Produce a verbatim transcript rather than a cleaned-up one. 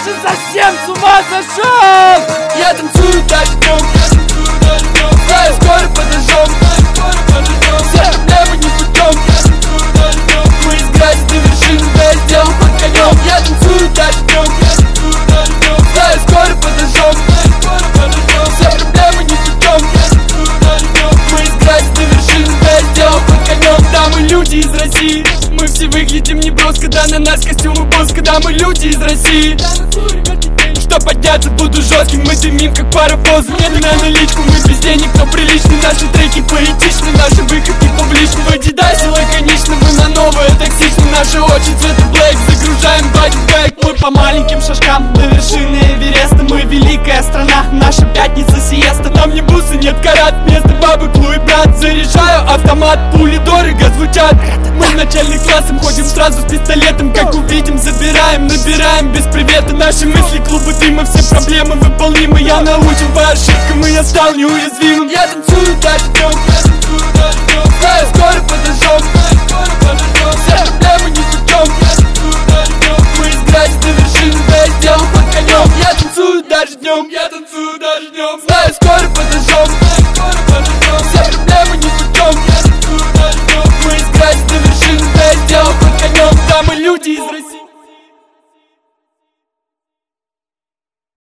же совсем с ума сошел! Я танцую даже днем, знаю, скоро подожжем. Все проблемы не путем. Мы из грязи до вершины, да я сделал под конем. Я танцую даже днем, знаю, скоро подожжем. Все проблемы не путем. Мы из грязи до вершины, да я сделал под конем. Да, мы люди из России, мы все выглядим неброско, да на нас костюмы боска. Да, мы люди из России, что подняться буду жестким, мы дымим как паровоз. Нет на наличку, мы без денег, но приличны. Наши треки поэтичны, наши выходки публичны. В Адидасе лаконично, мы на новое токсичны. Наши очи цвета блэк, загружаем бодибэк. Мы по маленьким шажкам до вершины Эвереста. Мы великая страна, наша пятница сиеста. Нам не бусы, нет карат, вместо бабы Клу и брат. Заряжаю автомат, пули дорого звучат. Мы в начальных классах ходим сразу с пистолетом. Как увидим, забираем, набираем без привета. Наши мысли клубы дыма, все проблемы выполнимы. Я научен по ошибкам, и я стал неуязвимым. Я танцую даже днем, знаю, скоро подожжем. Все проблемы не путем. Мы из грязи до вершины, да я сделал под конем. Я танцую даже днем, я танцую даже днем, знаю, скоро подожжем.